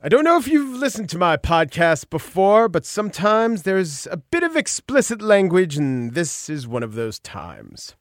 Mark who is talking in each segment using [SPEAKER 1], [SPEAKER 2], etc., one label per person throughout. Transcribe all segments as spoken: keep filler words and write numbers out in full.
[SPEAKER 1] I don't know if you've listened to my podcast before, but sometimes there's a bit of explicit language, and this is one of those times.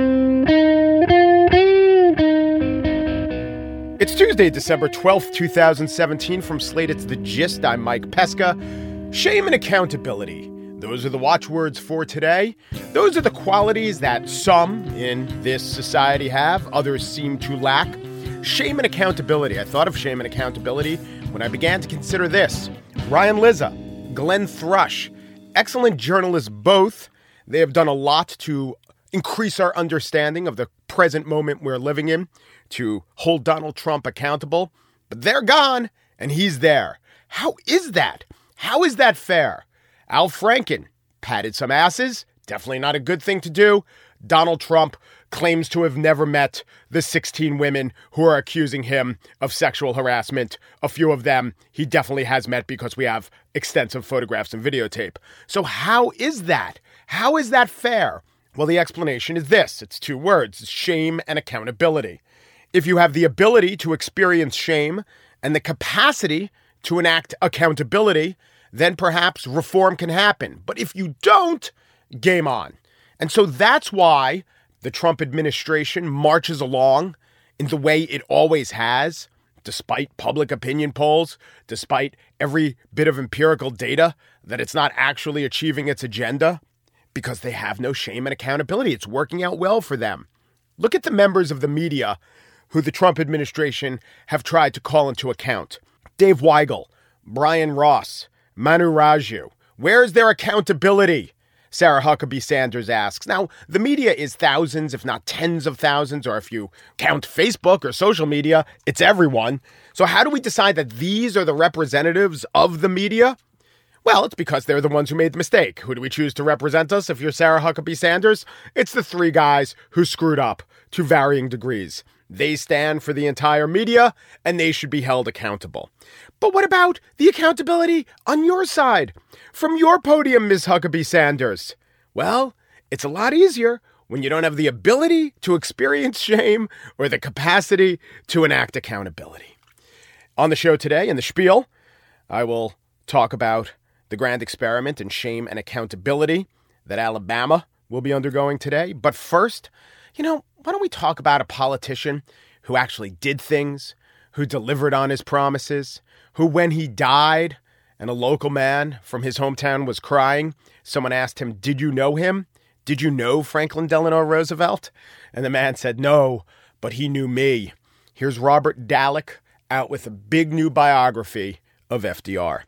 [SPEAKER 1] It's Tuesday, December twelfth, twenty seventeen. From Slate, it's The Gist. I'm Mike Pesca. Shame and accountability. Those are the watchwords for today. Those are the qualities that some in this society have, others seem to lack. Shame and accountability. I thought of shame and accountability when I began to consider this. Ryan Lizza, Glenn Thrush, excellent journalists both. They have done a lot to increase our understanding of the present moment we're living in, to hold Donald Trump accountable. But they're gone, and he's there. How is that? How is that fair? Al Franken patted some asses. Definitely not a good thing to do. Donald Trump claims to have never met the sixteen women who are accusing him of sexual harassment. A few of them he definitely has met because we have extensive photographs and videotape. So how is that? How is that fair? Well, the explanation is this. It's two words: shame and accountability. If you have the ability to experience shame and the capacity to enact accountability, then perhaps reform can happen. But if you don't, game on. And so that's why the Trump administration marches along in the way it always has, despite public opinion polls, despite every bit of empirical data that it's not actually achieving its agenda, because they have no shame and accountability. It's working out well for them. Look at the members of the media who the Trump administration have tried to call into account. Dave Weigel, Brian Ross, Manu Raju. Where is their accountability? Sarah Huckabee Sanders asks. Now, the media is thousands, if not tens of thousands, or if you count Facebook or social media, it's everyone. So how do we decide that these are the representatives of the media? Well, it's because they're the ones who made the mistake. Who do we choose to represent us if you're Sarah Huckabee Sanders? It's the three guys who screwed up to varying degrees. They stand for the entire media, and they should be held accountable. But what about the accountability on your side? From your podium, Miz Huckabee Sanders? Well, it's a lot easier when you don't have the ability to experience shame or the capacity to enact accountability. On the show today, in the spiel, I will talk about the grand experiment in shame and accountability that Alabama will be undergoing today. But first, you know, why don't we talk about a politician who actually did things, who delivered on his promises, who when he died and a local man from his hometown was crying, someone asked him, did you know him? Did you know Franklin Delano Roosevelt? And the man said, no, but he knew me. Here's Robert Dallek out with a big new biography of F D R.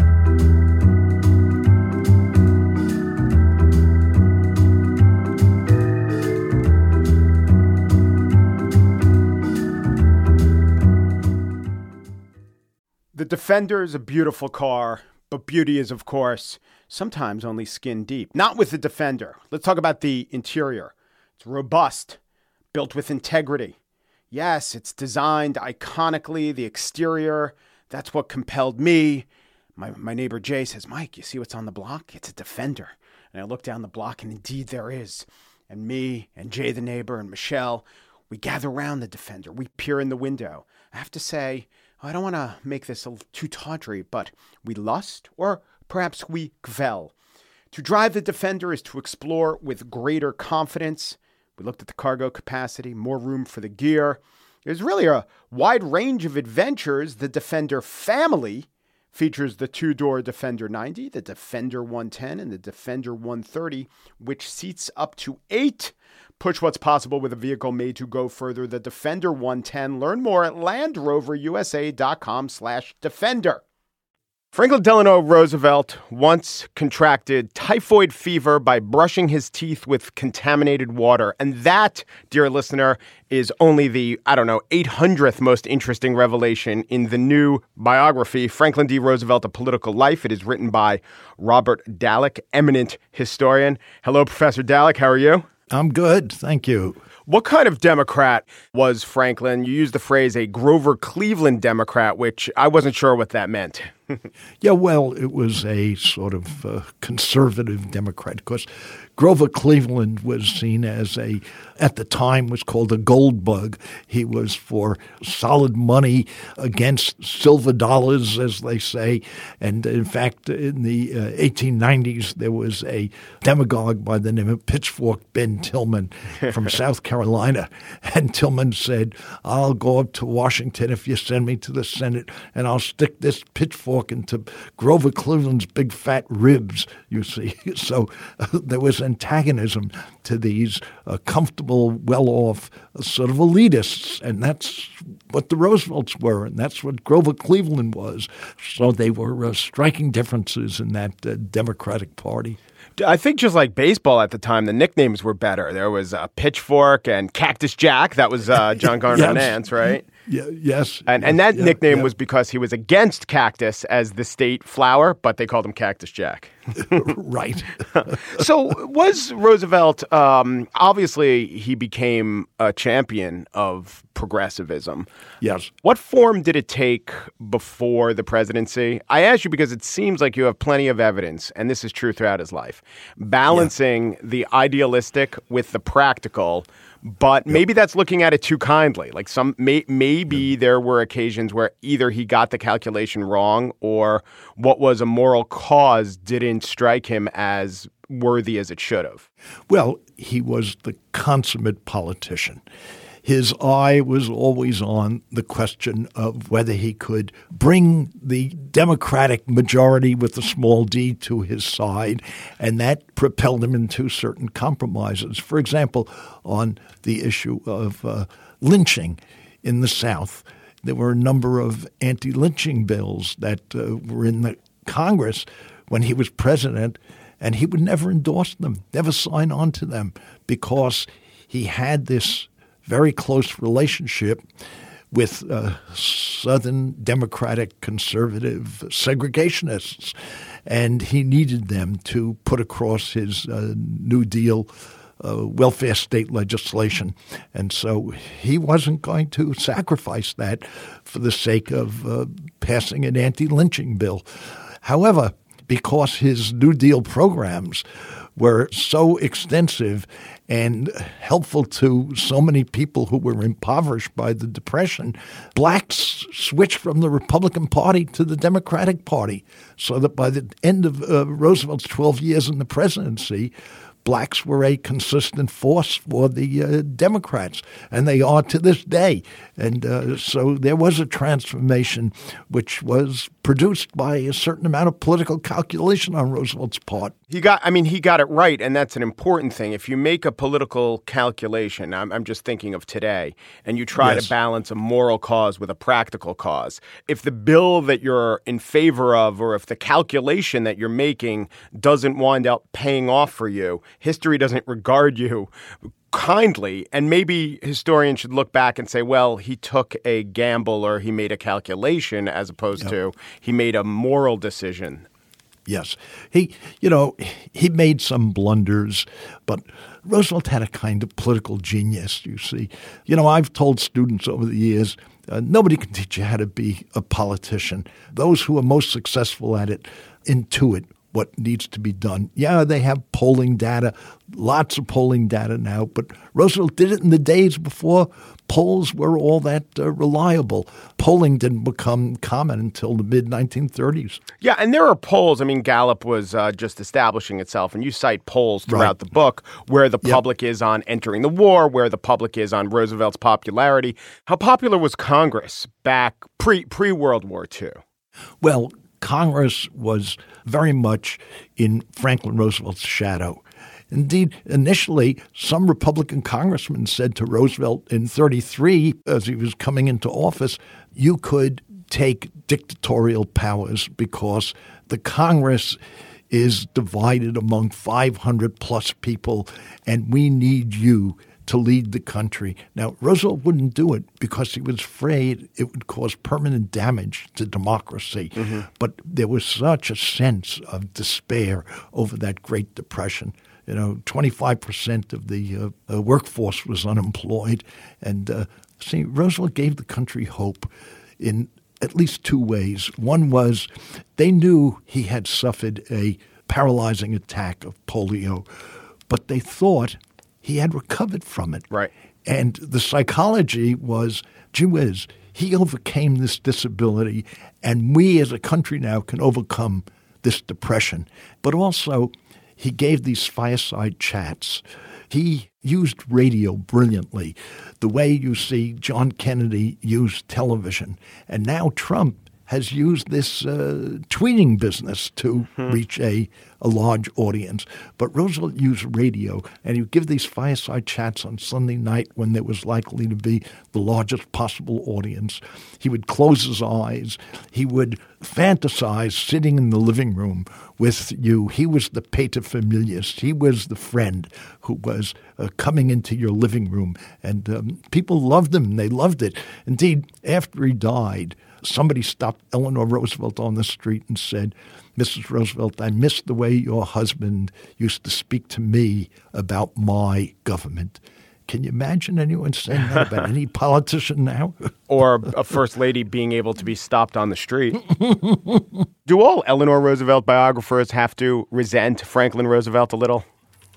[SPEAKER 1] The Defender is a beautiful car, but beauty is, of course, sometimes only skin deep. Not with the Defender. Let's talk about the interior. It's robust, built with integrity. Yes, it's designed iconically. The exterior, that's what compelled me. My, my neighbor Jay says, Mike, you see what's on the block? It's a Defender. And I look down the block, and indeed there is. And me and Jay the neighbor and Michelle, we gather around the Defender. We peer in the window. I have to say, I don't want to make this a too tawdry, but we lust, or perhaps we kvel. To drive the Defender is to explore with greater confidence. We looked at the cargo capacity, more room for the gear. There's really a wide range of adventures. The Defender family features the two-door Defender ninety, the Defender one ten, and the Defender one thirty, which seats up to eight. Push what's possible with a vehicle made to go further. The Defender one ten. Learn more at LandRoverUSA.com slash Defender. Franklin Delano Roosevelt once contracted typhoid fever by brushing his teeth with contaminated water. And that, dear listener, is only the, I don't know, eight hundredth most interesting revelation in the new biography, Franklin D. Roosevelt, A Political Life. It is written by Robert Dallek, eminent historian. Hello, Professor Dallek. How are you?
[SPEAKER 2] I'm good. Thank you.
[SPEAKER 1] What kind of Democrat was Franklin? You used the phrase a Grover Cleveland Democrat, which I wasn't sure what that meant.
[SPEAKER 2] Yeah, well, it was a sort of uh, conservative Democrat because Grover Cleveland was seen as a, at the time was called a gold bug. He was for solid money against silver dollars, as they say. And in fact, in the uh, eighteen nineties, there was a demagogue by the name of Pitchfork Ben Tillman from South Carolina. And Tillman said, I'll go up to Washington if you send me to the Senate, and I'll stick this pitchfork into Grover Cleveland's big fat ribs, you see. So uh, there was antagonism to these uh, comfortable, well-off uh, sort of elitists, and that's what the Roosevelts were, and that's what Grover Cleveland was. So they were uh, striking differences in that uh, Democratic Party.
[SPEAKER 1] I think just like baseball at the time, the nicknames were better. There was uh, Pitchfork and Cactus Jack. That was uh, John Garner
[SPEAKER 2] Yes.
[SPEAKER 1] Nance, right?
[SPEAKER 2] Yeah, yes.
[SPEAKER 1] And
[SPEAKER 2] yes,
[SPEAKER 1] and that
[SPEAKER 2] yeah,
[SPEAKER 1] nickname
[SPEAKER 2] yeah.
[SPEAKER 1] was because he was against cactus as the state flower, but they called him Cactus Jack.
[SPEAKER 2] Right.
[SPEAKER 1] So was Roosevelt, um, obviously he became a champion of progressivism.
[SPEAKER 2] Yes.
[SPEAKER 1] What form did it take before the presidency? I ask you because it seems like you have plenty of evidence, and this is true throughout his life, balancing yeah. the idealistic with the practical. But maybe that's looking at it too kindly. Like some, may, maybe there were occasions where either he got the calculation wrong or what was a moral cause didn't strike him as worthy as it should have.
[SPEAKER 2] Well, he was the consummate politician. His eye was always on the question of whether he could bring the Democratic majority with a small d to his side, and that propelled him into certain compromises. For example, on the issue of uh, lynching in the South, there were a number of anti-lynching bills that uh, were in the Congress when he was president, and he would never endorse them, never sign on to them, because he had this very close relationship with uh, Southern Democratic conservative segregationists, and he needed them to put across his uh, New Deal uh, welfare state legislation. And so he wasn't going to sacrifice that for the sake of uh, passing an anti-lynching bill. However, because his New Deal programs were so extensive and helpful to so many people who were impoverished by the Depression, blacks switched from the Republican Party to the Democratic Party, so that by the end of uh, Roosevelt's twelve years in the presidency, blacks were a consistent force for the uh, Democrats, and they are to this day. And uh, so there was a transformation which was produced by a certain amount of political calculation on Roosevelt's part.
[SPEAKER 1] He got, I mean, he got it right, and that's an important thing. If you make a political calculation, I'm, I'm just thinking of today, and you try
[SPEAKER 2] yes.
[SPEAKER 1] to balance a moral cause with a practical cause, if the bill that you're in favor of, or if the calculation that you're making doesn't wind up paying off for you, history doesn't regard you kindly, and maybe historians should look back and say, well, he took a gamble or he made a calculation as opposed yep. to he made a moral decision.
[SPEAKER 2] Yes. He, you know, he made some blunders, but Roosevelt had a kind of political genius, you see. You know, I've told students over the years, uh, nobody can teach you how to be a politician. Those who are most successful at it intuit what needs to be done. Yeah, they have polling data, lots of polling data now, but Roosevelt did it in the days before polls were all that uh, reliable. Polling didn't become common until the mid nineteen thirties.
[SPEAKER 1] Yeah, and there are polls. I mean, Gallup was uh, just establishing itself, and you cite polls throughout
[SPEAKER 2] right.
[SPEAKER 1] the book where the
[SPEAKER 2] yep.
[SPEAKER 1] public is on entering the war, where the public is on Roosevelt's popularity. How popular was Congress back pre, pre-World War Two?
[SPEAKER 2] Well, Congress was very much in Franklin Roosevelt's shadow. Indeed, initially, some Republican congressmen said to Roosevelt in thirty-three, as he was coming into office, you could take dictatorial powers because the Congress is divided among five hundred plus people, and we need you to lead the country. Now, Roosevelt wouldn't do it because he was afraid it would cause permanent damage to democracy. Mm-hmm. But there was such a sense of despair over that Great Depression. You know, twenty-five percent of the uh, uh, workforce was unemployed. And, uh, see, Roosevelt gave the country hope in at least two ways. One was they knew he had suffered a paralyzing attack of polio, but they thought he had recovered from it.
[SPEAKER 1] Right.
[SPEAKER 2] And the psychology was, gee whiz, he overcame this disability, and we as a country now can overcome this depression. But also, he gave these fireside chats. He used radio brilliantly, the way you see John Kennedy use television. And now Trump has used this uh, tweeting business to hmm. reach a, a large audience. But Roosevelt used radio, and he would give these fireside chats on Sunday night when there was likely to be the largest possible audience. He would close his eyes. He would fantasize sitting in the living room with you. He was the paterfamilias. He was the friend who was uh, coming into your living room. And um, people loved him. They loved it. Indeed, after he died, somebody stopped Eleanor Roosevelt on the street and said, Missus Roosevelt, I miss the way your husband used to speak to me about my government. Can you imagine anyone saying that about any politician now?
[SPEAKER 1] Or a first lady being able to be stopped on the street. Do all Eleanor Roosevelt biographers have to resent Franklin Roosevelt a little?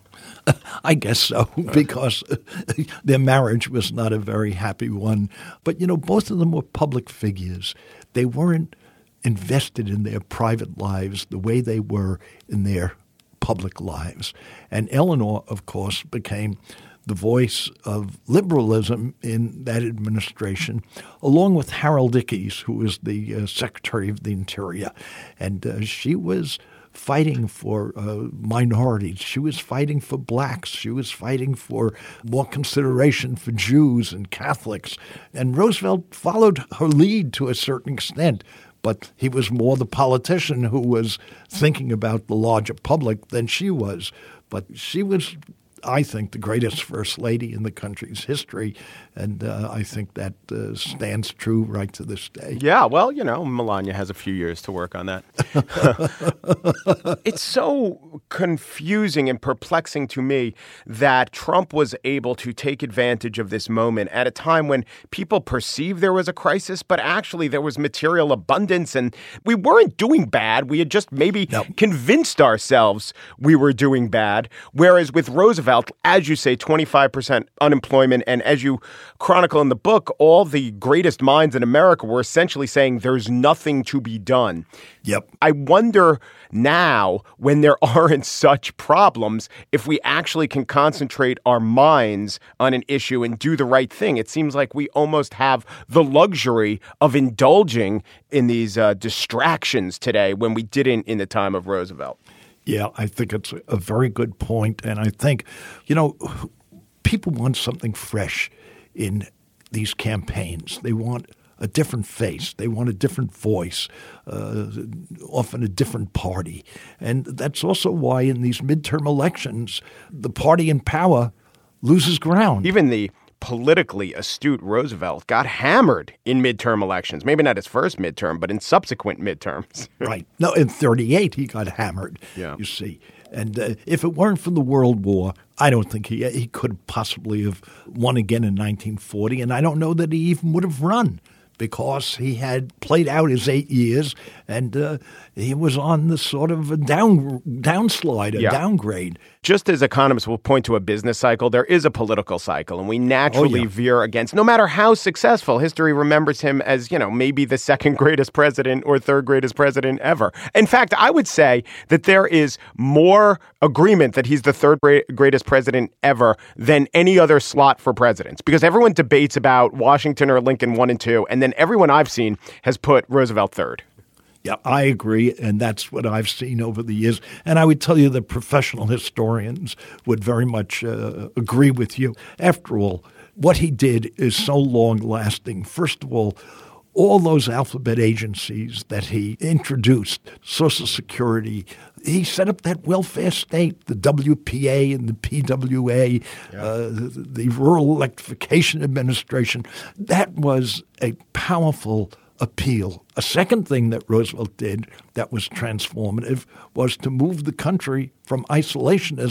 [SPEAKER 2] I guess so, because their marriage was not a very happy one. But, you know, both of them were public figures. They weren't invested in their private lives the way they were in their public lives. And Eleanor, of course, became the voice of liberalism in that administration, along with Harold Ickes, who was the uh, Secretary of the Interior. And uh, she was fighting for uh, minorities. She was fighting for blacks. She was fighting for more consideration for Jews and Catholics. And Roosevelt followed her lead to a certain extent, but he was more the politician who was thinking about the larger public than she was. But she was, I think, the greatest first lady in the country's history, and uh, I think that uh, stands true right to this day.
[SPEAKER 1] Yeah, well, you know, Melania has a few years to work on that. It's so confusing and perplexing to me that Trump was able to take advantage of this moment at a time when people perceived there was a crisis, but actually there was material abundance, and we weren't doing bad. We had just maybe no. convinced ourselves we were doing bad, whereas with Roosevelt, as you say, twenty-five percent unemployment. And as you chronicle in the book, all the greatest minds in America were essentially saying there's nothing to be done.
[SPEAKER 2] Yep.
[SPEAKER 1] I wonder now, when there aren't such problems, if we actually can concentrate our minds on an issue and do the right thing. It seems like we almost have the luxury of indulging in these uh, distractions today when we didn't in the time of Roosevelt.
[SPEAKER 2] Yeah, I think it's a very good point. And I think, you know, people want something fresh in these campaigns. They want a different face. They want a different voice, uh, often a different party. And that's also why in these midterm elections, the party in power loses ground.
[SPEAKER 1] Even the politically astute Roosevelt got hammered in midterm elections. Maybe not his first midterm, but in subsequent midterms.
[SPEAKER 2] Right. No, in thirty-eight, he got hammered, yeah. you see. And uh, if it weren't for the World War, I don't think he he could possibly have won again in nineteen forty. And I don't know that he even would have run, because he had played out his eight years and uh, he was on the sort of a down downslide, a yeah. downgrade.
[SPEAKER 1] Just as economists will point to a business cycle, there is a political cycle, and we naturally oh, yeah. veer against. No matter how successful, history remembers him as, you know, maybe the second greatest president or third greatest president ever. In fact, I would say that there is more agreement that he's the third greatest president ever than any other slot for presidents, because everyone debates about Washington or Lincoln one and two, and then everyone I've seen has put Roosevelt third.
[SPEAKER 2] Yeah, I agree, and that's what I've seen over the years. And I would tell you that professional historians would very much uh, agree with you. After all, what he did is so long-lasting. First of all, all those alphabet agencies that he introduced, Social Security, he set up that welfare state, the W P A and the P W A, yeah. uh, the, the Rural Electrification Administration. That was a powerful appeal. A second thing that Roosevelt did that was transformative was to move the country from isolationism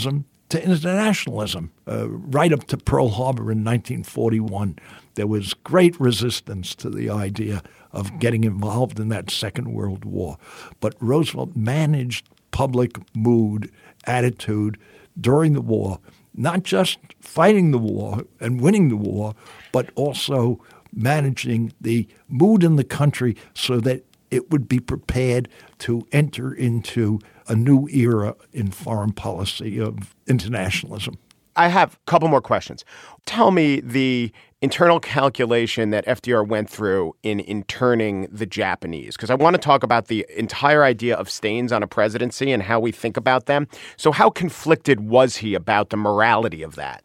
[SPEAKER 2] to internationalism. Uh, right up to Pearl Harbor in nineteen forty-one, there was great resistance to the idea of getting involved in that Second World War. But Roosevelt managed public mood, attitude during the war, not just fighting the war and winning the war, but also managing the mood in the country so that it would be prepared to enter into a new era in foreign policy of internationalism.
[SPEAKER 1] I have a couple more questions. Tell me the internal calculation that F D R went through in interning the Japanese, because I want to talk about the entire idea of stains on a presidency and how we think about them. So how conflicted was he about the morality of that?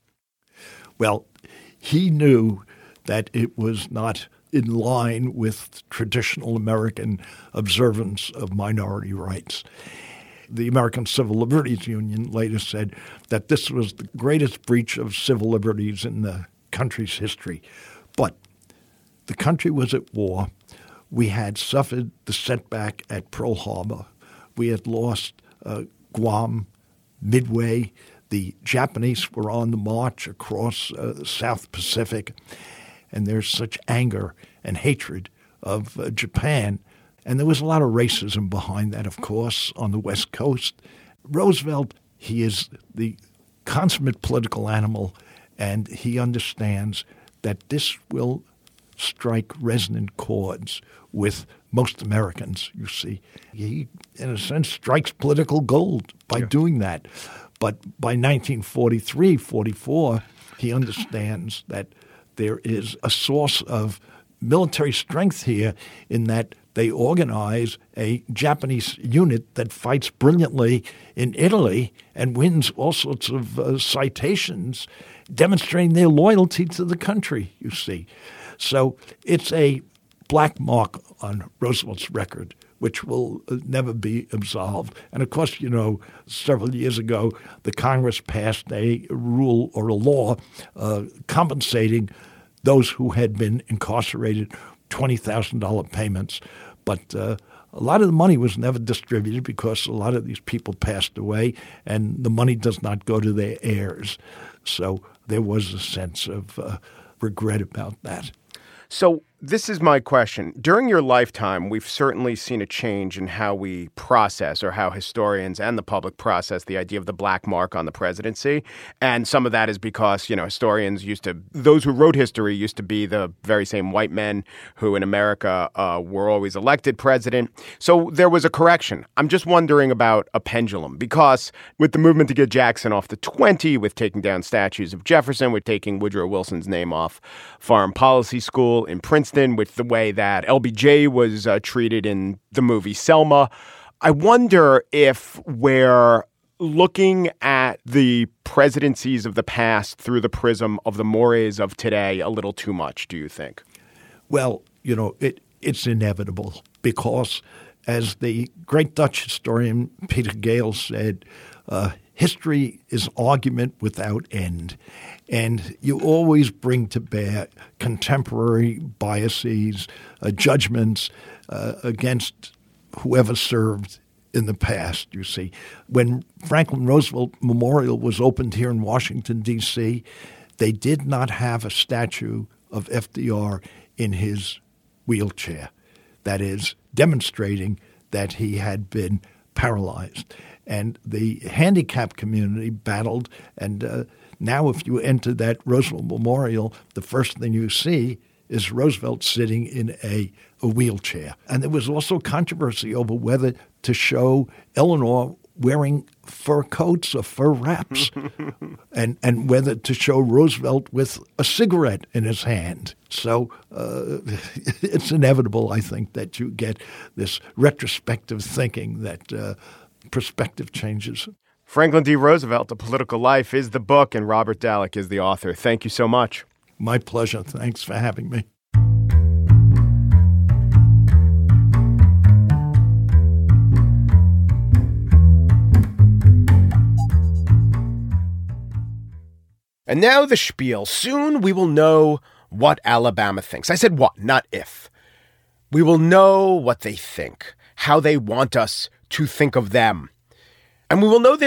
[SPEAKER 2] Well, he knew that it was not in line with traditional American observance of minority rights. The American Civil Liberties Union later said that this was the greatest breach of civil liberties in the country's history. But the country was at war. We had suffered the setback at Pearl Harbor. We had lost uh, Guam, Midway. The Japanese were on the march across uh, the South Pacific. And there's such anger and hatred of uh, Japan. And there was a lot of racism behind that, of course, on the West Coast. Roosevelt, he is the consummate political animal, and he understands that this will strike resonant chords with most Americans, you see. He, in a sense, strikes political gold by yeah. doing that. But by nineteen forty-three, forty-four, he understands that there is a source of military strength here in that they organize a Japanese unit that fights brilliantly in Italy and wins all sorts of uh, citations demonstrating their loyalty to the country, you see. So it's a black mark on Roosevelt's record, which will uh, never be absolved. And of course, you know, several years ago, the Congress passed a rule or a law uh, compensating those who had been incarcerated twenty thousand dollars payments. But uh, a lot of the money was never distributed because a lot of these people passed away, and the money does not go to their heirs. So there was a sense of uh, regret about that.
[SPEAKER 1] So this is my question. During your lifetime, we've certainly seen a change in how we process, or how historians and the public process, the idea of the black mark on the presidency. And some of that is because, you know, historians used to, those who wrote history used to be the very same white men who in America uh, were always elected president. So there was a correction. I'm just wondering about a pendulum, because with the movement to get Jackson off the twenty, with taking down statues of Jefferson, with taking Woodrow Wilson's name off Foreign Policy School in Princeton, with the way that L B J was uh, treated in the movie Selma. I wonder if we're looking at the presidencies of the past through the prism of the mores of today a little too much, do you think?
[SPEAKER 2] Well, you know, it it's inevitable because, as the great Dutch historian Peter Gale said, uh, history is argument without end. And you always bring to bear contemporary biases, uh, judgments uh, against whoever served in the past, you see. When Franklin Roosevelt Memorial was opened here in Washington, D C, they did not have a statue of F D R in his wheelchair. That is, demonstrating that he had been paralyzed. And the handicapped community battled, and uh, now if you enter that Roosevelt Memorial, the first thing you see is Roosevelt sitting in a, a wheelchair. And there was also controversy over whether to show Eleanor wearing fur coats or fur wraps, and, and whether to show Roosevelt with a cigarette in his hand. So uh, it's inevitable, I think, that you get this retrospective thinking that uh, perspective changes.
[SPEAKER 1] Franklin D. Roosevelt, A Political Life is the book, and Robert Dallek is the author. Thank you so much.
[SPEAKER 2] My pleasure. Thanks for having me.
[SPEAKER 1] And now the spiel. Soon we will know what Alabama thinks. I said what, not if. We will know what they think, how they want us to think of them. And we will know this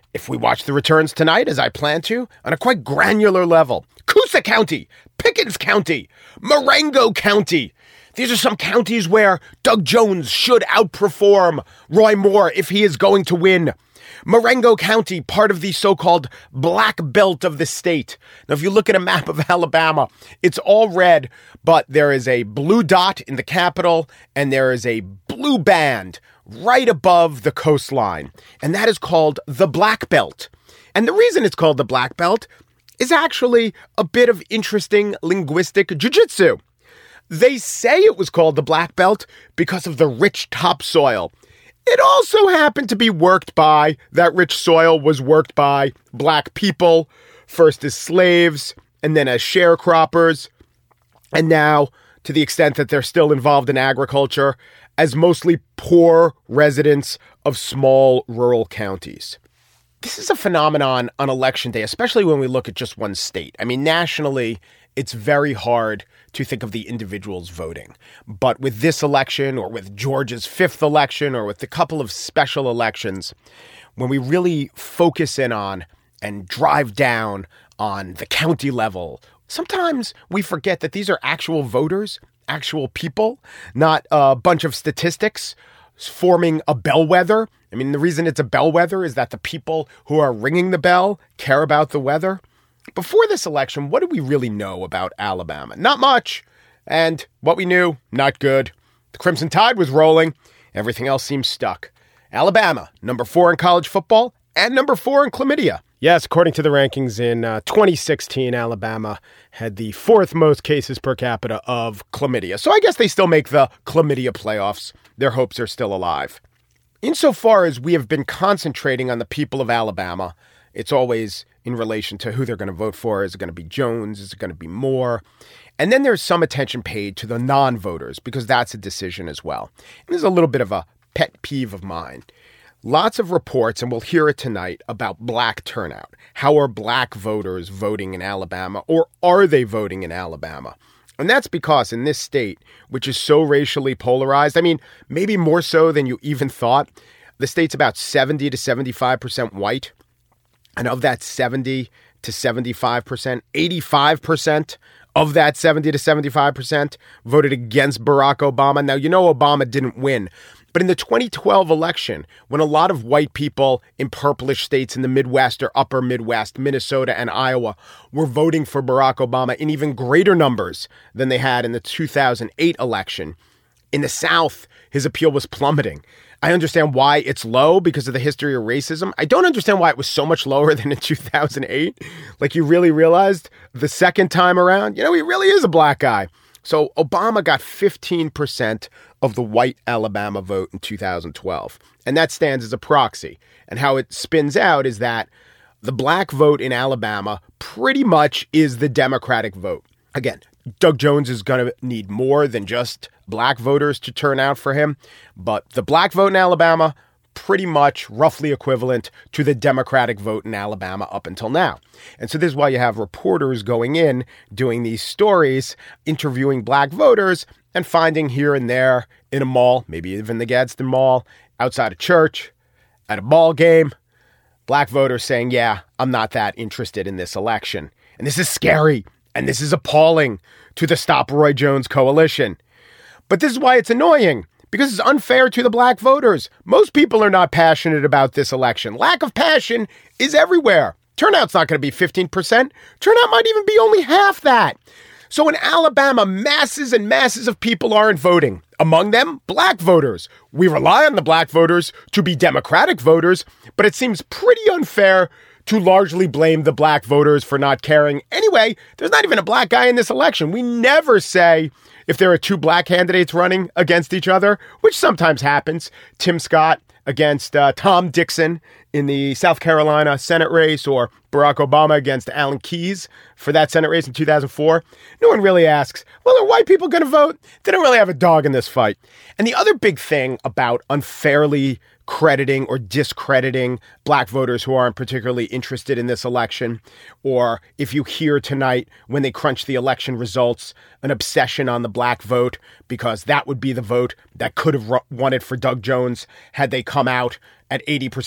[SPEAKER 1] If we watch the returns tonight, as I plan to, on a quite granular level, Coosa County, Pickens County, Marengo County. These are some counties where Doug Jones should outperform Roy Moore if he is going to win. Marengo County, part of the so-called black belt of the state. Now, if you look at a map of Alabama, it's all red, but there is a blue dot in the capital, and there is a blue band right above the coastline, and that is called the Black Belt. And the reason it's called the Black Belt is actually a bit of interesting linguistic jiu-jitsu. They say it was called the Black Belt because of the rich topsoil. It also happened to be worked by, that rich soil was worked by black people, first as slaves, and then as sharecroppers, and now, to the extent that they're still involved in agriculture, as mostly poor residents of small rural counties. This is a phenomenon on election day, especially when we look at just one state. I mean, nationally, it's very hard to think of the individuals voting. But with this election, or with Georgia's fifth election, or with a couple of special elections, when we really focus in on and drive down on the county level, sometimes we forget that these are actual voters, actual people, not a bunch of statistics forming a bellwether. I mean, the reason it's a bellwether is that the people who are ringing the bell care about the weather. Before this election, what did we really know about Alabama? Not much. And what we knew, not good. The Crimson Tide was rolling. Everything else seemed stuck. Alabama, number four in college football and number four in chlamydia. Yes, according to the rankings in uh, twenty sixteen, Alabama had the fourth most cases per capita of chlamydia. So I guess they still make the chlamydia playoffs. Their hopes are still alive. Insofar as we have been concentrating on the people of Alabama, it's always in relation to who they're going to vote for. Is it going to be Jones? Is it going to be Moore? And then there's some attention paid to the non-voters because that's a decision as well. And there's a little bit of a pet peeve of mine. Lots of reports, and we'll hear it tonight, about black turnout. How are black voters voting in Alabama, or are they voting in Alabama? And that's because in this state, which is so racially polarized, I mean, maybe more so than you even thought, the state's about seventy to seventy-five percent white. And of that seventy to seventy-five percent, eighty-five percent of that seventy to seventy-five percent voted against Barack Obama. Now, you know Obama didn't win. But in the twenty twelve election, when a lot of white people in purplish states in the Midwest or upper Midwest, Minnesota and Iowa, were voting for Barack Obama in even greater numbers than they had in the two thousand eight election, in the South, his appeal was plummeting. I understand why it's low because of the history of racism. I don't understand why it was so much lower than in two thousand eight. Like, you really realized the second time around, you know, he really is a black guy. So Obama got fifteen percent of the white Alabama vote in two thousand twelve. And that stands as a proxy. And how it spins out is that the black vote in Alabama pretty much is the Democratic vote. Again, Doug Jones is going to need more than just black voters to turn out for him. But the black vote in Alabama, pretty much roughly equivalent to the Democratic vote in Alabama up until now. And so this is why you have reporters going in, doing these stories, interviewing black voters, and finding here and there in a mall, maybe even the Gadsden Mall, outside a church, at a ball game, black voters saying, yeah, I'm not that interested in this election. And this is scary, and this is appalling to the Stop Roy Jones coalition. But this is why it's annoying, because it's unfair to the black voters. Most people are not passionate about this election. Lack of passion is everywhere. Turnout's not going to be fifteen percent. Turnout might even be only half that. So in Alabama, masses and masses of people aren't voting. Among them, black voters. We rely on the black voters to be Democratic voters, but it seems pretty unfair to largely blame the black voters for not caring. Anyway, there's not even a black guy in this election. We never say if there are two black candidates running against each other, which sometimes happens. Tim Scott against uh, Tom Dixon in the South Carolina Senate race, or Barack Obama against Alan Keyes for that Senate race in two thousand four. No one really asks, well, are white people going to vote? They don't really have a dog in this fight. And the other big thing about unfairly crediting or discrediting black voters who aren't particularly interested in this election, or if you hear tonight when they crunch the election results, an obsession on the black vote, because that would be the vote that could have won it for Doug Jones had they come out at eighty percent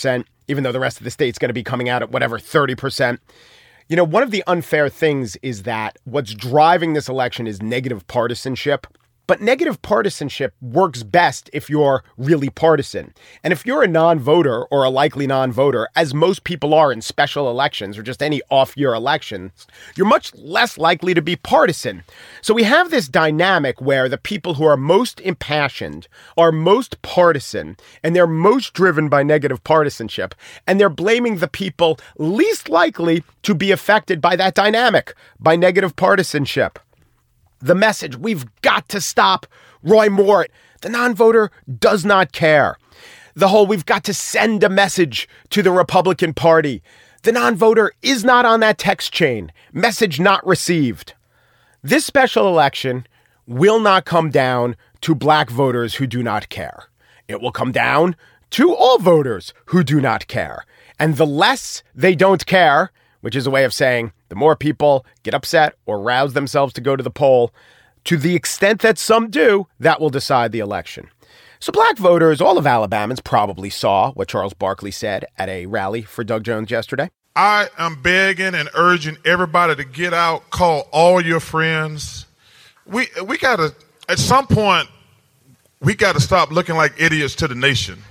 [SPEAKER 1] even though the rest of the state's going to be coming out at whatever, thirty percent. You know, one of the unfair things is that what's driving this election is negative partisanship. But negative partisanship works best if you're really partisan. And if you're a non-voter or a likely non-voter, as most people are in special elections or just any off-year elections, you're much less likely to be partisan. So we have this dynamic where the people who are most impassioned are most partisan, and they're most driven by negative partisanship, and they're blaming the people least likely to be affected by that dynamic, by negative partisanship. The message, we've got to stop Roy Moore. The non-voter does not care. The whole, we've got to send a message to the Republican Party. The non-voter is not on that text chain. Message not received. This special election will not come down to black voters who do not care. It will come down to all voters who do not care. And the less they don't care, which is a way of saying the more people get upset or rouse themselves to go to the poll, to the extent that some do, that will decide the election. So black voters, all of Alabamans, probably saw what Charles Barkley said at a rally for Doug Jones yesterday.
[SPEAKER 3] I am begging and urging everybody to get out, call all your friends. We we got to, at some point, we got to stop looking like idiots to the nation.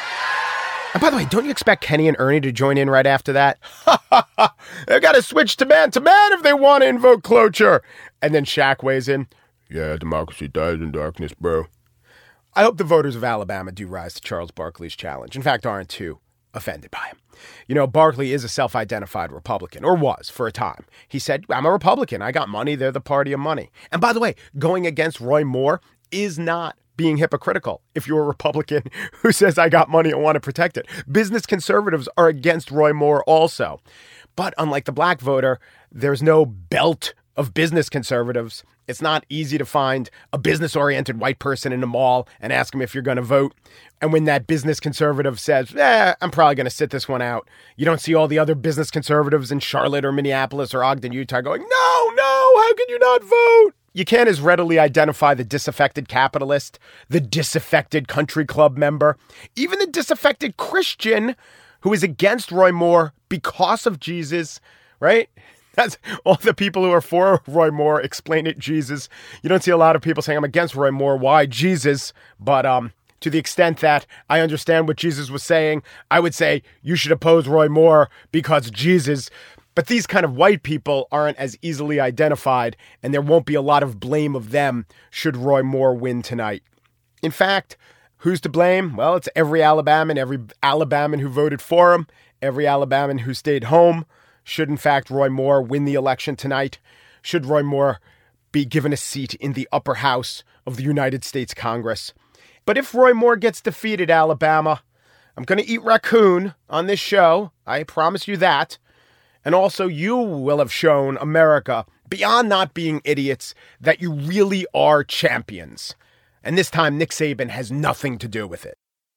[SPEAKER 1] And by the way, don't you expect Kenny and Ernie to join in right after that? They've got to switch to man to man if they want to invoke cloture. And then Shaq weighs in. Yeah, democracy dies in darkness, bro. I hope the voters of Alabama do rise to Charles Barkley's challenge. In fact, aren't too offended by him. You know, Barkley is a self-identified Republican, or was for a time. He said, I'm a Republican. I got money. They're the party of money. And by the way, going against Roy Moore is not being hypocritical if you're a Republican who says, I got money and want to protect it. Business conservatives are against Roy Moore also. But unlike the black voter, there's no belt of business conservatives. It's not easy to find a business-oriented white person in a mall and ask them if you're going to vote. And when that business conservative says, eh, I'm probably going to sit this one out, you don't see all the other business conservatives in Charlotte or Minneapolis or Ogden, Utah going, no, no, how can you not vote? You can't as readily identify the disaffected capitalist, the disaffected country club member, even the disaffected Christian who is against Roy Moore because of Jesus, right? That's all the people who are for Roy Moore explain it, Jesus. You don't see a lot of people saying, I'm against Roy Moore. Why? Jesus. But um, to the extent that I understand what Jesus was saying, I would say you should oppose Roy Moore because Jesus. But these kind of white people aren't as easily identified, and there won't be a lot of blame of them should Roy Moore win tonight. In fact, who's to blame? Well, it's every Alabaman, every Alabaman who voted for him, every Alabaman who stayed home. Should, in fact, Roy Moore win the election tonight? Should Roy Moore be given a seat in the upper house of the United States Congress? But if Roy Moore gets defeated, Alabama, I'm going to eat raccoon on this show. I promise you that. And also, you will have shown America, beyond not being idiots, that you really are champions. And this time, Nick Saban has nothing to do with it.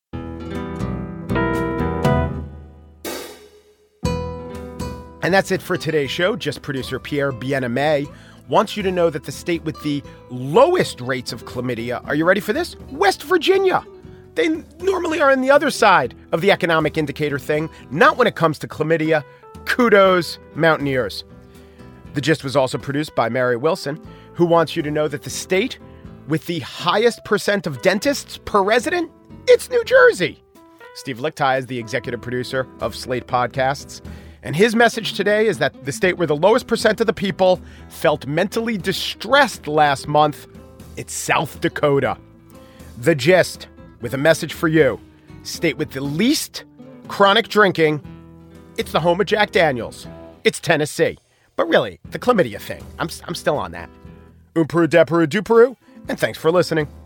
[SPEAKER 1] And that's it for today's show. Just producer Pierre Bien-Aimé wants you to know that the state with the lowest rates of chlamydia, are you ready for this? West Virginia. They normally are on the other side of the economic indicator thing, not when it comes to chlamydia. Kudos, Mountaineers. The Gist was also produced by Mary Wilson, who wants you to know that the state with the highest percent of dentists per resident, it's New Jersey. Steve Lichtai is the executive producer of Slate Podcasts. And his message today is that the state where the lowest percent of the people felt mentally distressed last month, it's South Dakota. The Gist, with a message for you. State with the least chronic drinking, it's the home of Jack Daniels. It's Tennessee. But really, the chlamydia thing, I'm, I'm still on that. Um Peru, de Peru, du Peru, and thanks for listening.